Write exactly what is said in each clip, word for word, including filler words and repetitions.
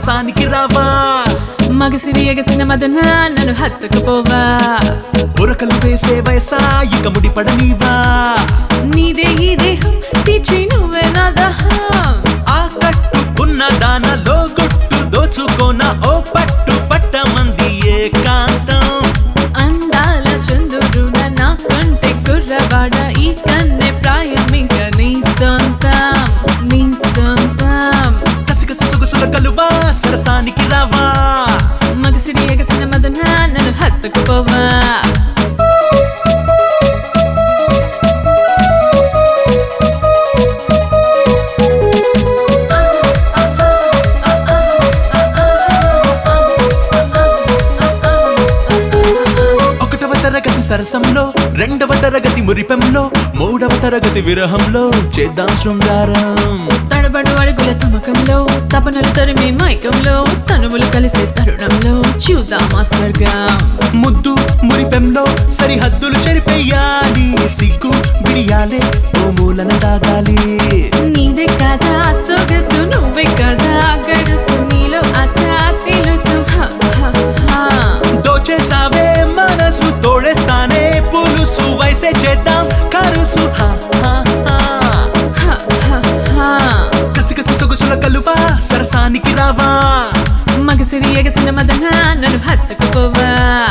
సరసానికి రావా మగసిరి ఎగసిన మదన నన్ను హత్తుకుపోవా ఉరకలు వేసే వయసా ఇక ముడిపడనీవా నీదే ఈ దేహం తీర్చి నువ్వే నా దహం ఆ కట్టుకున్న దానలో గుట్టు దోచుకోన ఓ పట్టు పట్టమంది ఏకాంతం అందాల చంద్రుడ నా కంటే కుర్రవాడ ఈ కన్నె ప్రాయం ఇంక నీ సొంతం నీ సొంతం కసి కసి సొగసుల కలువా సరసానికి రావా మగసిరి ఎగసిన మదన నన్ను హత్తుకుపోవా తరగతి సరసంలో రెండవ తరగతి మురిపెంలో మూడవ తరగతి విరహంలో చేద్దాం శృంగారం తడబడు అడుగుల తమకంలో తపనలు తరిమే మైకంలో తనువులు కలిసే తరుణంలో చూద్దామా స్వర్గం ముద్దు మురిపెంలో సరిహద్దులు చెరిపెయ్యాలి సిగ్గు బిడియాలే ఓ మూలన దాగాలి నీదే కదా సొగసు నువ్వే కదా గడుసు నీలో ఆశ తెలుసు దోచేసావే మనసు తోడేస్తానే పులుసు వయసే చేద్దాం కరుసు కసి కసి సొగసుల కలువా సరసానికి రావా మగసిరి ఎగసిన మదన నన్ను హత్తుకుపోవా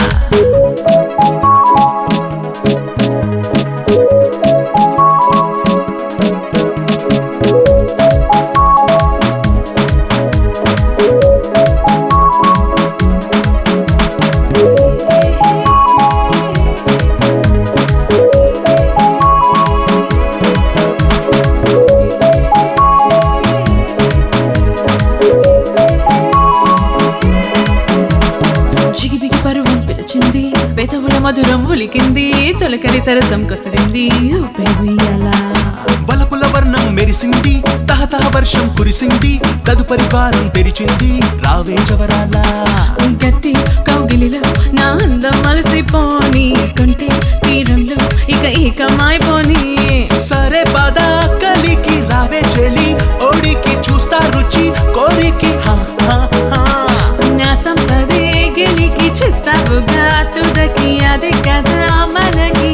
జిగిబిగి పరువం పిలిచింది పెదవుల మధురం ఉలికింది తొలకరి సరసం కొసరింది ఉయ్యాలా వలపుల వర్ణం మెరిసింది తహతహ వర్షం కురిసింది తదుపరి వారం తెరిచింది రావే జవరాలా గట్టి కౌగిలిలో నా అందం అలసిపోని కొంటే తీరంలో ఇక ఏకమైపోని సరే పద కలికి రావే చెలి ఓడికి చూస్తా రుచి కోరికి నా సంపదే గెలికి చేస్తావుగా తుదకి అదే కదా మనకి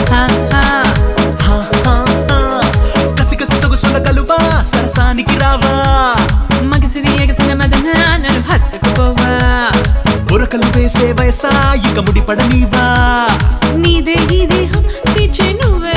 కసి కసి సొగసుల కలువా సరసానికి రావా మగసిరి ఎగసిన మదన నన్ను హత్తుకుపోవా ఉరకలు వేసే వయసా ఇక ముడిపడనీవా నీదే ఈ దేహం తీర్చి నువ్వే